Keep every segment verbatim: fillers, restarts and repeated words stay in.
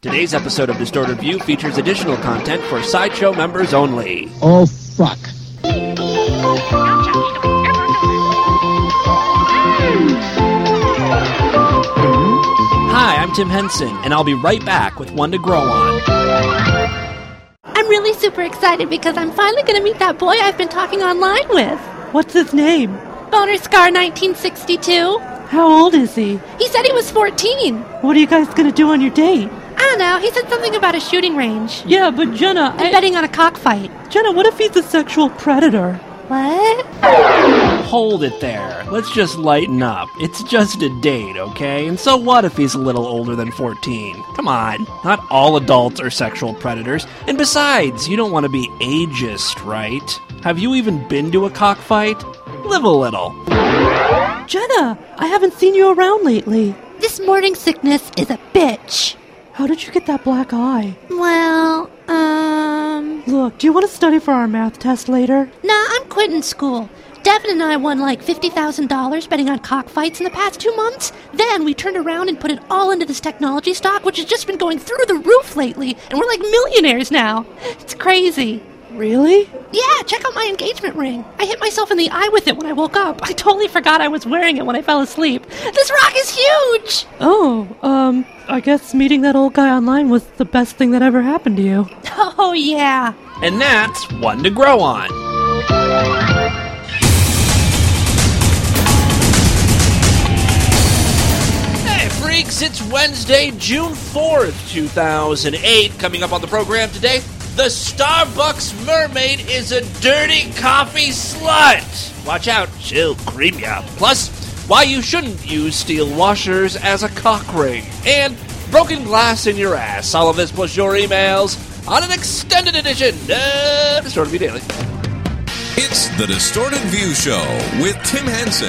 Today's episode of Distorted View features additional content for Sideshow members only. Oh, fuck. Hi, I'm Tim Henson, and I'll be right back with One to Grow On. I'm really super excited because I'm finally going to meet that boy I've been talking online with. What's his name? Boner Scar nineteen sixty-two. How old is he? He said he was fourteen. What are you guys going to do on your date? I don't know. He said something about a shooting range. Yeah, but Jenna... I'm I... betting on a cockfight. Jenna, what if he's a sexual predator? What? Hold it there. Let's just lighten up. It's just a date, okay? And so what if he's a little older than fourteen? Come on. Not all adults are sexual predators. And besides, you don't want to be ageist, right? Have you even been to a cockfight? Live a little. Jenna, I haven't seen you around lately. This morning sickness is a bitch. How did you get that black eye? Well, um... Look, do you want to study for our math test later? Nah, I'm quitting school. Devin and I won like fifty thousand dollars betting on cockfights in the past two months. Then we turned around and put it all into this technology stock, which has just been going through the roof lately, and we're like millionaires now. It's crazy. Really? Yeah, check out my engagement ring. I hit myself in the eye with it when I woke up. I totally forgot I was wearing it when I fell asleep. This rock is huge! Oh, um, I guess meeting that old guy online was the best thing that ever happened to you. Oh, yeah. And that's One to Grow On. Hey, freaks, it's Wednesday, June fourth, two thousand eight. Coming up on the program today, the Starbucks mermaid is a dirty coffee slut. Watch out, she'll cream ya. Plus, why you shouldn't use steel washers as a cock ring. And broken glass in your ass. All of this plus your emails on an extended edition of Distorted View Daily. It's the Distorted View Show with Tim Henson.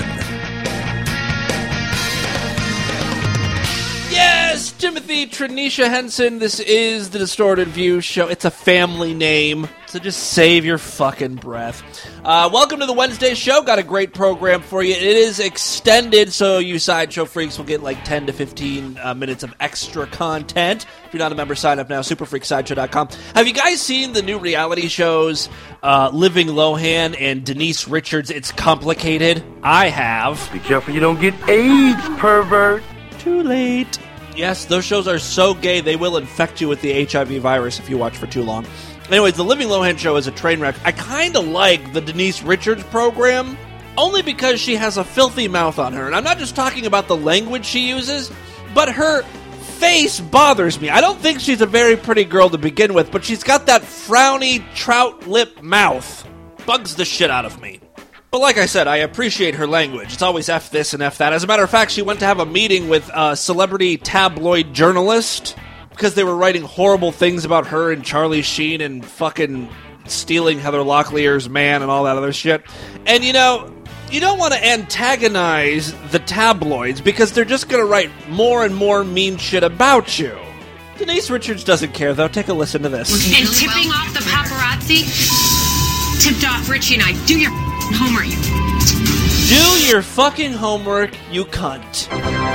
Yes, Timothy Tranisha Henson. This is the Distorted View Show. It's a family name, so just save your fucking breath. Uh, welcome to the Wednesday show. Got a great program for you. It is extended, so you Sideshow freaks will get like ten to fifteen uh, minutes of extra content. If you're not a member, sign up now, super freak sideshow dot com. Have you guys seen the new reality shows, uh, Living Lohan and Denise Richards, It's Complicated? I have. Be careful you don't get AIDS, pervert. Too late. Yes, those shows are so gay, they will infect you with the H I V virus if you watch for too long. Anyways, the Living Lohan show is a train wreck. I kind of like the Denise Richards program, only because she has a filthy mouth on her. And I'm not just talking about the language she uses, but her face bothers me. I don't think she's a very pretty girl to begin with, but she's got that frowny trout lip mouth. Bugs the shit out of me. But like I said, I appreciate her language. It's always F this and F that. As a matter of fact, she went to have a meeting with a celebrity tabloid journalist because they were writing horrible things about her and Charlie Sheen and fucking stealing Heather Locklear's man and all that other shit. And, you know, you don't want to antagonize the tabloids because they're just going to write more and more mean shit about you. Denise Richards doesn't care, though. Take a listen to this. And tipping off the paparazzi tipped off Richie and I. Do your homework, you. Do your fucking homework, you cunt.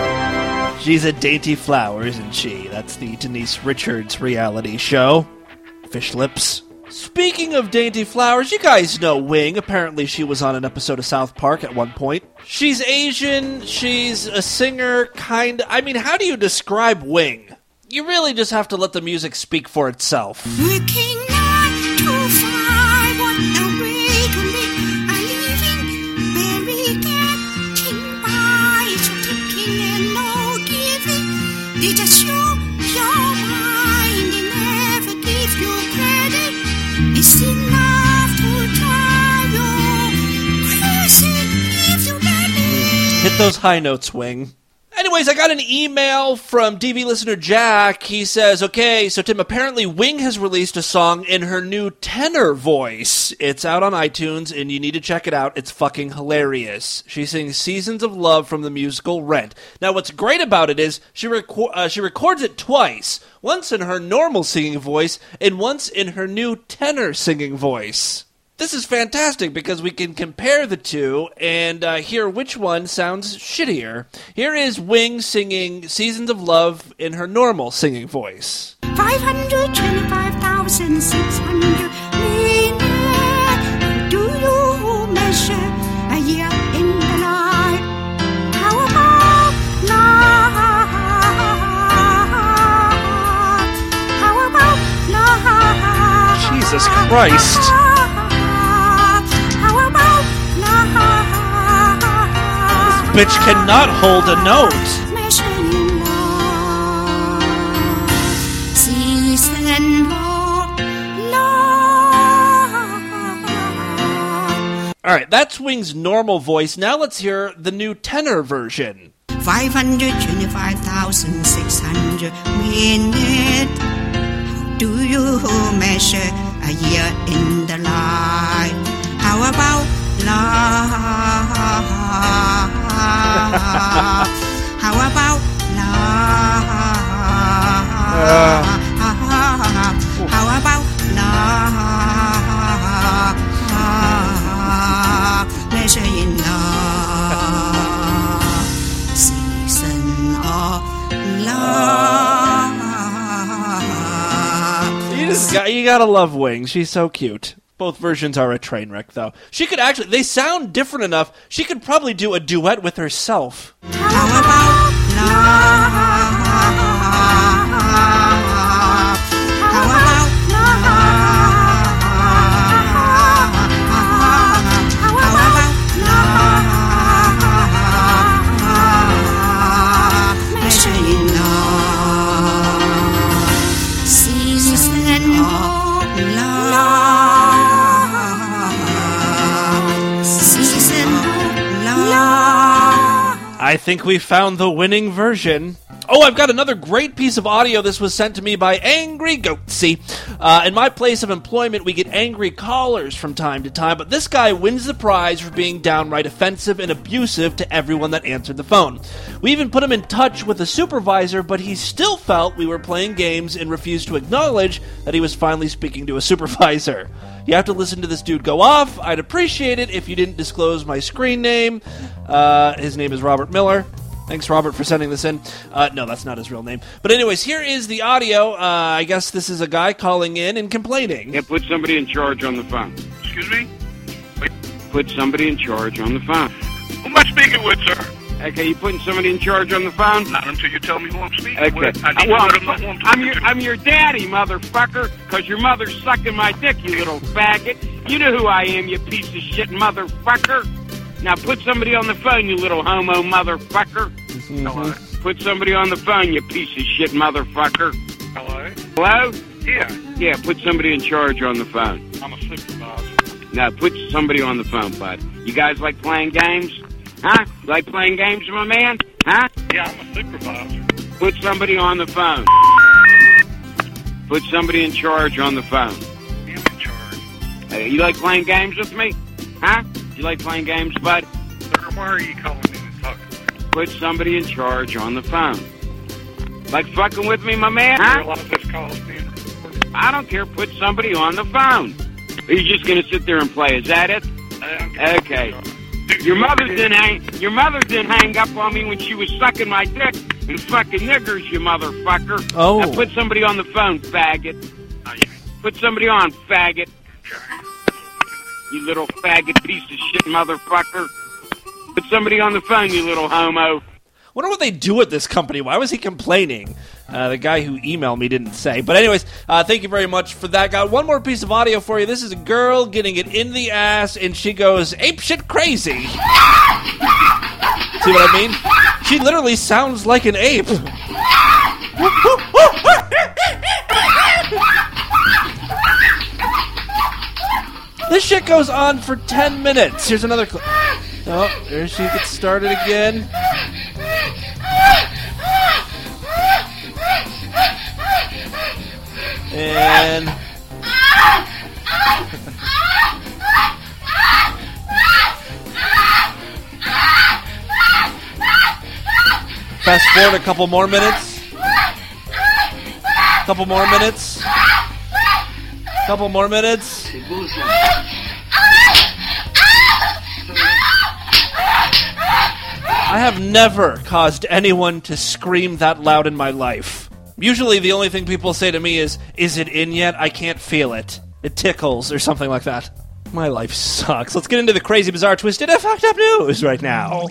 She's a dainty flower, isn't she? That's the Denise Richards reality show. Fish lips. Speaking of dainty flowers, you guys know Wing. Apparently she was on an episode of South Park at one point. She's Asian, she's a singer, kind of. I mean, how do you describe Wing? You really just have to let the music speak for itself. Working nine to five, what a way to live. I living very getting by, so taking and no giving. They just show your mind, they never give you credit. It's enough to drive you crazy if you let it. Hit those high notes, Wing. Anyways, I got an email from D V listener Jack. He says, okay, so Tim, apparently Wing has released a song in her new tenor voice. It's out on iTunes, and you need to check it out. It's fucking hilarious. She sings Seasons of Love from the musical Rent. Now, what's great about it is she, reco- uh, she records it twice. Once in her normal singing voice, and once in her new tenor singing voice. This is fantastic because we can compare the two and uh, hear which one sounds shittier. Here is Wings singing Seasons of Love in her normal singing voice. five hundred twenty-five thousand six hundred minutes. Do you measure a year in the life? How about love? How about love? Jesus Christ. How about love? Bitch cannot hold a note. Measuring love. Season of love. All right, that's Wings' normal voice. Now let's hear the new tenor version. five hundred twenty-five thousand six hundred minutes. How do you measure a year in the life? How about love? How about love? How about love? Measuring love. Season of love. You just got, you gotta love Wings. She's so cute. Both versions are a train wreck, though. She could actually, they sound different enough, she could probably do a duet with herself. How about love? How about love? How about love? Measuring love. Season of love. I think we found the winning version. Oh, I've got another great piece of audio. This was sent to me by Angry Goatsy. Uh, in my place of employment, we get angry callers from time to time, but this guy wins the prize for being downright offensive and abusive to everyone that answered the phone. We even put him in touch with a supervisor, but he still felt we were playing games and refused to acknowledge that he was finally speaking to a supervisor. You have to listen to this dude go off. I'd appreciate it if you didn't disclose my screen name. Uh, his name is Robert Miller. Thanks, Robert, for sending this in. Uh, no, that's not his real name. But anyways, here is the audio. Uh, I guess this is a guy calling in and complaining. Yeah, put somebody in charge on the phone. Excuse me? Wait. Put somebody in charge on the phone. Who am I speaking with, sir? Okay, you putting somebody in charge on the phone? Not until you tell me who I'm speaking Okay. with. I need well, to know who I'm I'm talking your, to. I'm your daddy, motherfucker, because your mother's sucking my dick, you little faggot. You know who I am, you piece of shit motherfucker. Now put somebody on the phone, you little homo motherfucker. Mm-hmm. Hello? Put somebody on the phone, you piece of shit motherfucker. Hello? Hello? Yeah, Yeah, put somebody in charge on the phone. I'm a supervisor. Now put somebody on the phone, bud. You guys like playing games? Huh? Like playing games, my man? Huh? Yeah, I'm a supervisor. Put somebody on the phone. Put somebody in charge on the phone. I'm in charge. Hey, you like playing games with me? Huh? You like playing games, bud? Sir, why are you calling me and talking to me? Put somebody in charge on the phone. Like fucking with me, my man? You Huh? realize this call is being recorded? I don't care. Put somebody on the phone. Are you just gonna sit there and play? Is that it? Uh, Okay. Dude, Your you mother did- didn't hang. Your mother didn't hang up on me when she was sucking my dick and fucking niggers, you motherfucker. Oh. Now put somebody on the phone, faggot. No, you- Put somebody on, faggot. You little faggot piece of shit, motherfucker. Put somebody on the phone, you little homo. Wonder what they do at this company. Why was he complaining? Uh, the guy who emailed me didn't say. But anyways, uh, thank you very much for that. Got one more piece of audio for you. This is a girl getting it in the ass, and she goes apeshit crazy. See what I mean? She literally sounds like an ape. This shit goes on for ten minutes. Here's another clip. Oh, there she gets started again. And fast forward a couple more minutes. Couple more minutes. Couple more minutes. I have never caused anyone to scream that loud in my life. Usually the only thing people say to me is, is it in yet? I can't feel it. It tickles, or something like that. My life sucks. Let's get into the crazy, bizarre, twisted, and fucked up news right now.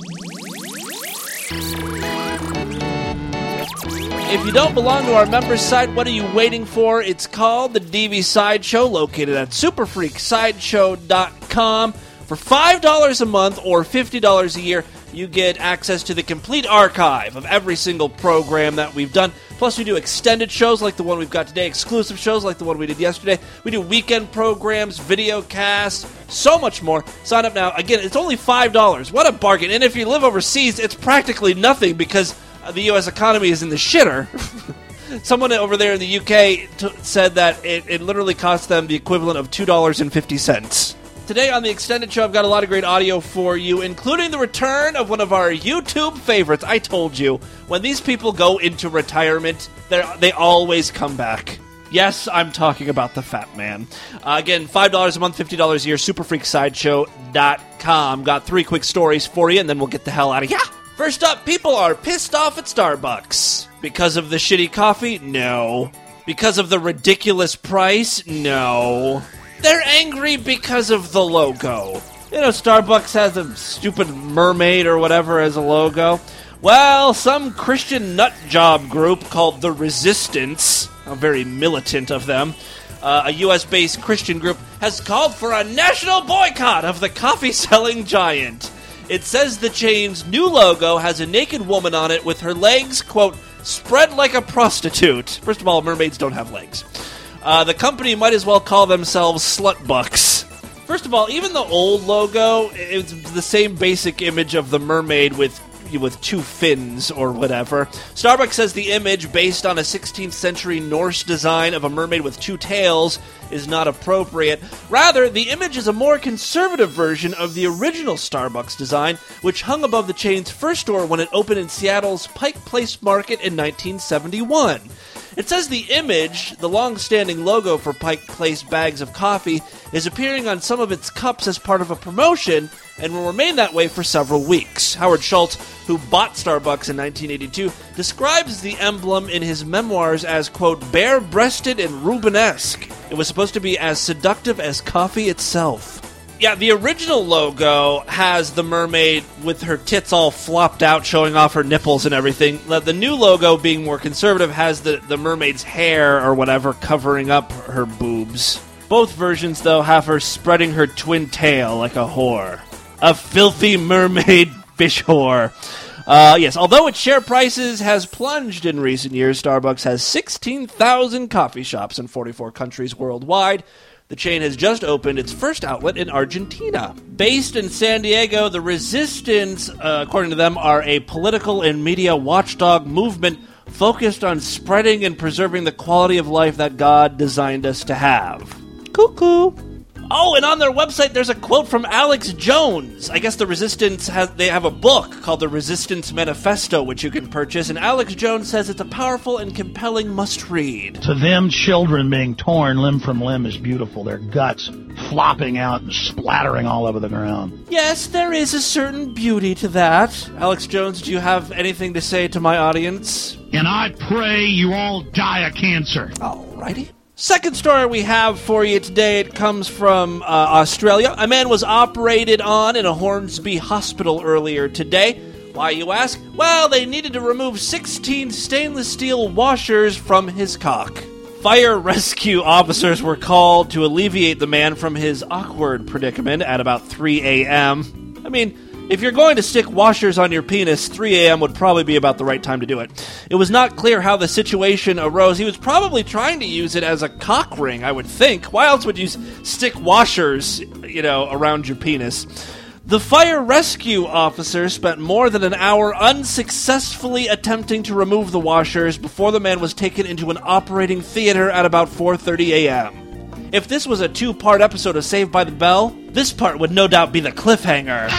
If you don't belong to our members site, what are you waiting for? It's called the D V Sideshow, located at super freak sideshow dot com. For five dollars a month or fifty dollars a year, you get access to the complete archive of every single program that we've done. Plus, we do extended shows like the one we've got today, exclusive shows like the one we did yesterday. We do weekend programs, video casts, so much more. Sign up now. Again, it's only five dollars. What a bargain. And if you live overseas, it's practically nothing because the U S economy is in the shitter. Someone over there in the U K t- said that it, it literally cost them the equivalent of two dollars and fifty cents. Today on the extended show, I've got a lot of great audio for you, including the return of one of our YouTube favorites. I told you, when these people go into retirement, they always come back. Yes, I'm talking about the Fat Man. Uh, again, five dollars a month, fifty dollars a year, super freak sideshow dot com. Got three quick stories for you, and then we'll get the hell out of here. First up, people are pissed off at Starbucks. Because of the shitty coffee? No. Because of the ridiculous price? No. They're angry because of the logo. You know, Starbucks has a stupid mermaid or whatever as a logo. Well, some Christian nut job group called The Resistance, how very militant of them, uh, a U S-based Christian group, has called for a national boycott of the coffee-selling giant. It says the chain's new logo has a naked woman on it with her legs, quote, spread like a prostitute. First of all, mermaids don't have legs. Uh, the company might as well call themselves Slutbucks. First of all, even the old logo, it's the same basic image of the mermaid with with two fins or whatever. Starbucks says the image, based on a sixteenth century Norse design of a mermaid with two tails, is not appropriate. Rather, the image is a more conservative version of the original Starbucks design, which hung above the chain's first store when it opened in Seattle's Pike Place Market in nineteen seventy-one. It says the image, the long-standing logo for Pike Place bags of coffee, is appearing on some of its cups as part of a promotion and will remain that way for several weeks. Howard Schultz, who bought Starbucks in nineteen eighty-two, describes the emblem in his memoirs as, quote, bare-breasted and Rubenesque. It was supposed to be as seductive as coffee itself. Yeah, the original logo has the mermaid with her tits all flopped out, showing off her nipples and everything. The new logo, being more conservative, has the, the mermaid's hair or whatever covering up her boobs. Both versions, though, have her spreading her twin tail like a whore. A filthy mermaid fish whore. Uh, yes, although its share prices has plunged in recent years, Starbucks has sixteen thousand coffee shops in forty-four countries worldwide. The chain has just opened its first outlet in Argentina. Based in San Diego, the Resistance, uh, according to them, are a political and media watchdog movement focused on spreading and preserving the quality of life that God designed us to have. Cuckoo. Oh, and on their website, there's a quote from Alex Jones. I guess the Resistance has, they have a book called The Resistance Manifesto, which you can purchase, and Alex Jones says it's a powerful and compelling must-read. To them, children being torn limb from limb is beautiful. Their guts flopping out and splattering all over the ground. Yes, there is a certain beauty to that. Alex Jones, do you have anything to say to my audience? And I pray you all die of cancer. Alrighty. Second story we have for you today, it comes from uh, Australia. A man was operated on in a Hornsby hospital earlier today. Why, you ask? Well, they needed to remove sixteen stainless steel washers from his cock. Fire rescue officers were called to alleviate the man from his awkward predicament at about three a.m. I mean, if you're going to stick washers on your penis, three a.m. would probably be about the right time to do it. It was not clear how the situation arose. He was probably trying to use it as a cock ring, I would think. Why else would you stick washers, you know, around your penis? The fire rescue officer spent more than an hour unsuccessfully attempting to remove the washers before the man was taken into an operating theater at about four thirty a.m. If this was a two-part episode of Saved by the Bell, this part would no doubt be the cliffhanger.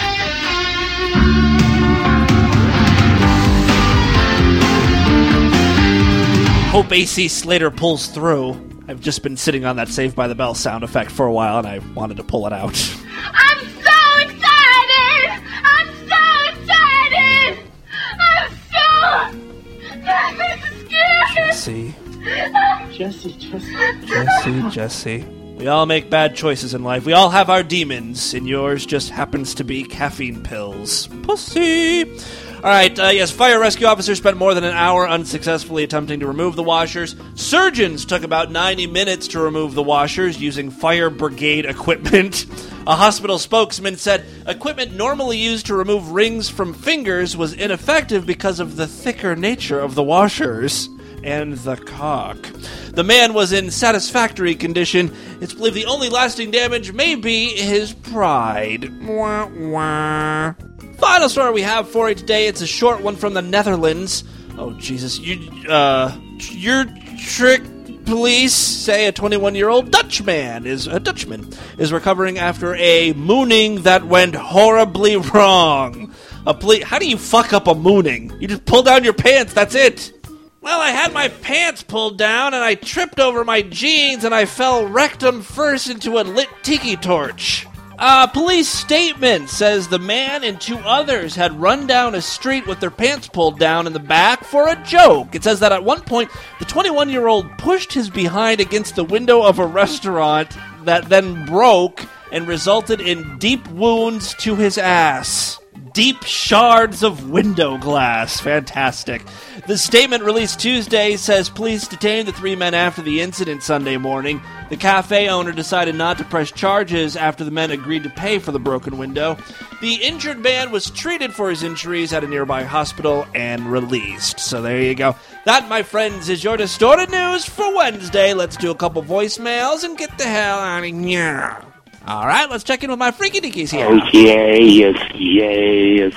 Hope A C Slater pulls through. I've just been sitting on that Saved by the Bell sound effect for a while, and I wanted to pull it out. I'm so excited! I'm so excited! Jesse. Jesse, Jesse. Jesse, Jesse. We all make bad choices in life. We all have our demons, and yours just happens to be caffeine pills. Pussy! All right, uh, yes, fire rescue officers spent more than an hour unsuccessfully attempting to remove the washers. Surgeons took about ninety minutes to remove the washers using fire brigade equipment. A hospital spokesman said equipment normally used to remove rings from fingers was ineffective because of the thicker nature of the washers and the cock. The man was in satisfactory condition. It's believed the only lasting damage may be his pride. Wah, wah. Final story we have for you today. It's a short one from the Netherlands. Oh, Jesus. You, uh, your trick police say a twenty-one-year-old Dutchman is, a Dutchman, is recovering after a mooning that went horribly wrong. A poli- How do you fuck up a mooning? You just pull down your pants, that's it. Well, I had my pants pulled down, and I tripped over my jeans, and I fell rectum first into a lit tiki torch. A police statement says the man and two others had run down a street with their pants pulled down in the back for a joke. It says that at one point, the twenty-one-year-old pushed his behind against the window of a restaurant that then broke and resulted in deep wounds to his ass. Deep shards of window glass. Fantastic. The statement released Tuesday says police detained the three men after the incident Sunday morning. The cafe owner decided not to press charges after the men agreed to pay for the broken window. The injured man was treated for his injuries at a nearby hospital and released. So there you go. That, my friends, is your distorted news for Wednesday. Let's do a couple voicemails and get the hell out of here. All right, let's check in with my freaky dickies here. Oh, yeah, yes, yes.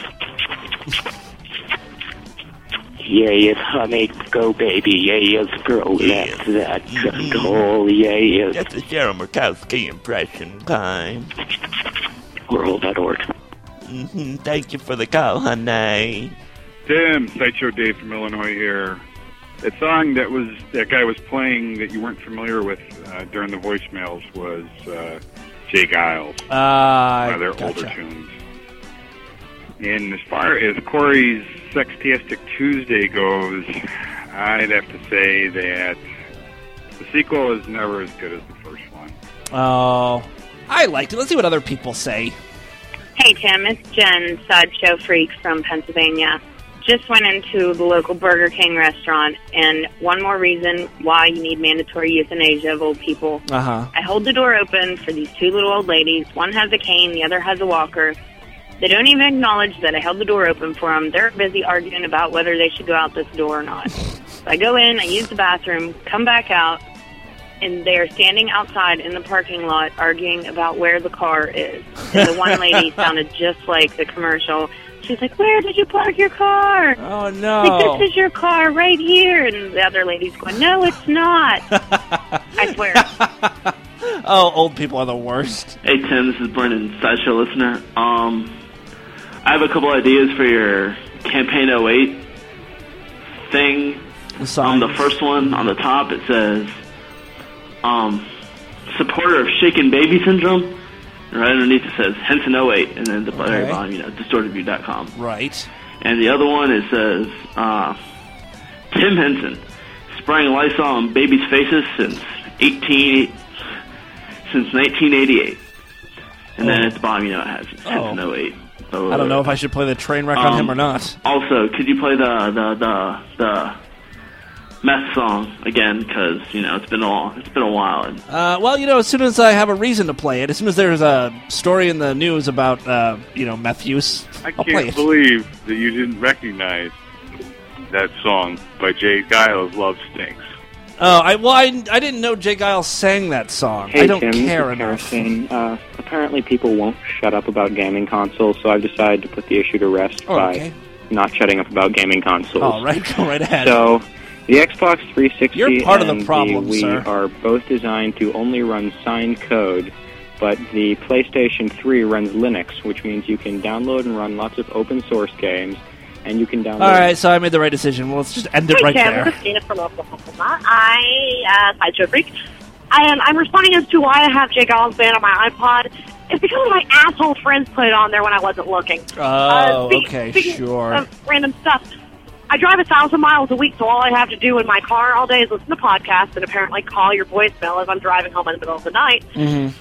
Yeah, yes, honey, go, baby. Yeah, yes, girl, Yes. that's that jungle. Yeah, yes. That's the Cheryl Murkowski impression time. Girl dot org. Mm-hmm. Thank you for the call, honey. Tim, Sideshow Dave from Illinois here. That song that was that guy was playing that you weren't familiar with uh, during the voicemails was uh, Jay Giles. Uh, one of their gotcha. older tunes. And as far as Corey's Sextastic Tuesday goes, I'd have to say that the sequel is never as good as the first one. Oh, I liked it. Let's see what other people say. Hey, Tim, it's Jen, Sideshow Freak from Pennsylvania. Just went into the local Burger King restaurant, and one more reason why you need mandatory euthanasia of old people. Uh-huh. I hold the door open for these two little old ladies. One has a cane, the other has a walker. They don't even acknowledge that I held the door open for them. They're busy arguing about whether they should go out this door or not. So I go in, I use the bathroom, come back out, and they are standing outside in the parking lot arguing about where the car is. And the one lady sounded just like the commercial. She's like, "Where did you park your car?" Oh, no. Like, "This is your car right here." And the other lady's going, "No, it's not." I swear. Oh, old people are the worst. Hey, Tim, this is Brennan, Sideshow listener. Um, I have a couple ideas for your Campaign oh eight thing. Um, the first one on the top, it says, um, supporter of shaken baby syndrome. And right underneath it says Henson oh eight, and then the very Okay. bottom, you know, distorted view dot com. Right. And the other one, it says, uh, Tim Henson, spraying Lysol on babies' faces since eighteen, since nineteen eighty-eight. And then Oh. at the bottom, you know, it has Henson oh eight. So, I don't know if I should play the train wreck on um, him or not. Also, could you play the the the the meth song again? Because you know it's been a long, it's been a while. And Uh, well, you know, as soon as I have a reason to play it, as soon as there's a story in the news about, uh, you know, meth use, I I'll play can't it. believe that you didn't recognize that song by Jay Giles, Love Stinks. Oh, I well, I, I didn't know Jay Giles sang that song. Hey, I don't Tim, care this is enough. Harrison. Uh, apparently people won't shut up about gaming consoles, so I've decided to put the issue to rest Oh, by okay. not shutting up about gaming consoles. All right, go right ahead. So, the Xbox three sixty You're part of and the problem, the Wii sir. are both designed to only run signed code, but the PlayStation three runs Linux, which means you can download and run lots of open source games, and you can download... All right, so I made the right decision. Well, let's just end it Hi, right Tim. there. This is Dana from Oklahoma. I, uh, Sideshow Freak. I am, I'm responding as to why I have Jay Giles band on my iPod. It's because my asshole friends put it on there when I wasn't looking. Oh, Uh, speak- okay, speaking sure. of random stuff. I drive a thousand miles a week, so all I have to do in my car all day is listen to podcasts and apparently call your voicemail as I'm driving home in the middle of the night. Mm-hmm.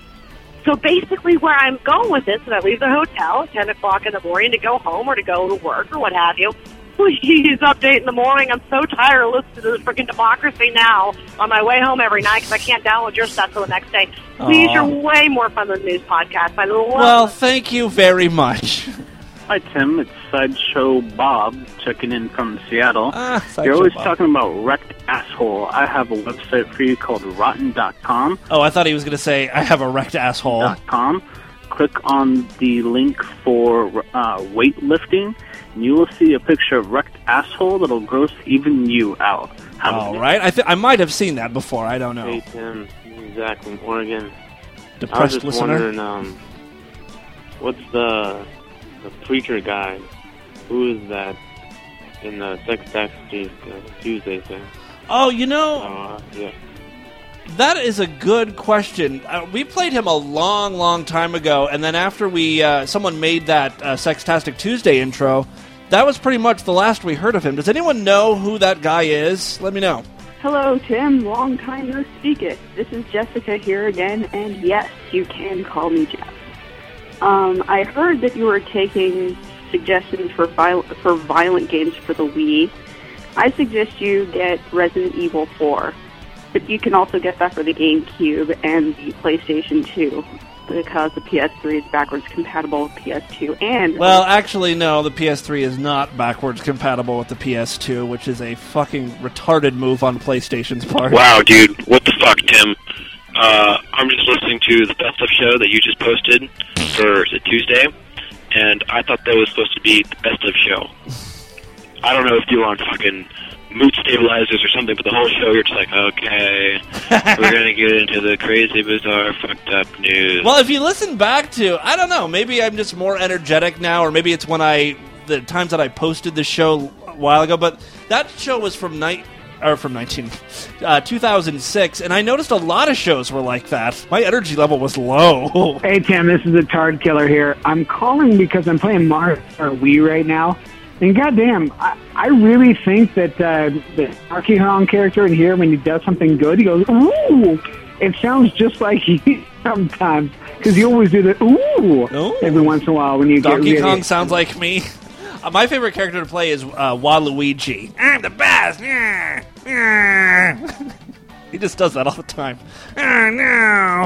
So basically where I'm going with this is I leave the hotel at ten o'clock in the morning to go home or to go to work or what have you. Please update in the morning. I'm so tired of listening to this freaking Democracy Now! On my way home every night because I can't download your stuff till the next day. Please, Aww. you're way more fun than the news podcast. I love Well, thank you very much. Hi, Tim. It's Sideshow Bob checking in from Seattle. Ah, Sideshow You're always Bob. talking about wrecked asshole. I have a website for you called rotten dot com. Oh, I thought he was going to say, I have a wrecked asshole. .com. Click on the link for uh, weightlifting, and you will see a picture of wrecked asshole that'll gross even you out. Have All right. I th- I might have seen that before. I don't know. Hey, Tim. This is Zach from Oregon. Depressed I was just listener? wondering, um, what's the the preacher guy? Who is that in the Sex Tax Tuesday thing? Oh, you know, Uh, yeah. that is a good question. Uh, we played him a long, long time ago, and then after we uh, someone made that uh, Sextastic Tuesday intro, that was pretty much the last we heard of him. Does anyone know who that guy is? Let me know. Hello, Tim. Long time no speak it. This is Jessica here again, and yes, you can call me Jeff. Um, I heard that you were taking suggestions for viol- for violent games for the Wii. I suggest you get Resident Evil four, but you can also get that for the GameCube and the PlayStation two, because the P S three is backwards compatible with P S two and... Well, actually, no, the P S three is not backwards compatible with the P S two, which is a fucking retarded move on PlayStation's part. Wow, dude, what the fuck, Tim? Uh, I'm just listening to the Best of show that you just posted for the Tuesday, and I thought that was supposed to be the Best of show. I don't know if you were on fucking mood stabilizers or something, but the whole show you're just like, okay, we're gonna get into the crazy, bizarre, fucked up news. Well, if you listen back to, I don't know, maybe I'm just more energetic now, or maybe it's when I, the times that I posted the show a while ago, but that show was from night, or from nineteen, uh, two thousand six, and I noticed a lot of shows were like that. My energy level was low. Hey, Tim, this is the Tard Killer here. I'm calling because I'm playing Mario Kart Wii right now. And goddamn, I, I really think that uh, the Donkey Kong character in here, when he does something good, he goes, ooh! It sounds just like he sometimes, because you always do the ooh, ooh every once in a while when you Donkey get really... Kong sounds like me. Uh, my favorite character to play is uh, Waluigi. I'm the best! Yeah, yeah. He just does that all the time. Oh, no!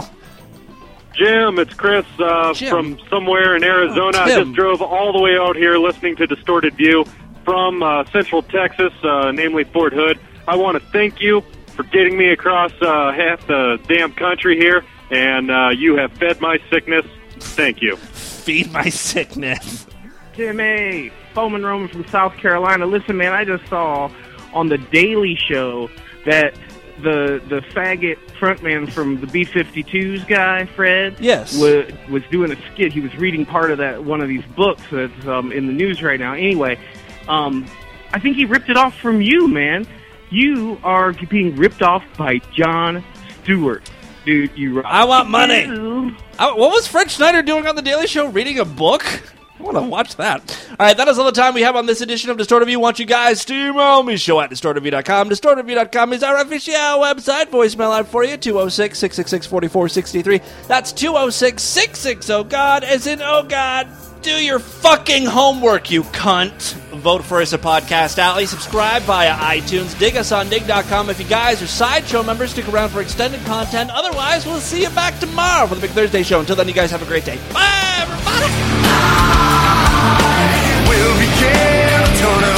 Jim, it's Chris uh, Jim. from somewhere in Arizona. Oh, I Tim. just drove all the way out here listening to Distorted View from uh, Central Texas, uh, namely Fort Hood. I want to thank you for getting me across uh, half the damn country here, and uh, you have fed my sickness. Thank you. Feed my sickness. Timmy, Bowman Roman from South Carolina. Listen, man, I just saw on the Daily Show that the the faggot frontman from the B fifty-twos guy, Fred, yes, was, was doing a skit. He was reading part of that one of these books that's um, in the news right now. Anyway, um, I think he ripped it off from you, man. You are being ripped off by Jon Stewart. Dude, you rock. I want money. You. I, what was Fred Schneider doing on the Daily Show? Reading a book? I want to watch that. All right, that is all the time we have on this edition of Distorted View. Want you guys to email me, show at distorted view dot com. distorted view dot com is our official website. Voicemail out for you, two oh six, six six six, four four six three. That's two oh six, six six oh, God, as in, oh, God. Do your fucking homework, you cunt. Vote for us at Podcast Alley. Subscribe via iTunes. Dig us on dig dot com. If you guys are Sideshow members, stick around for extended content. Otherwise, we'll see you back tomorrow for the Big Thursday show. Until then, you guys have a great day. Bye, everybody. Will begin to turn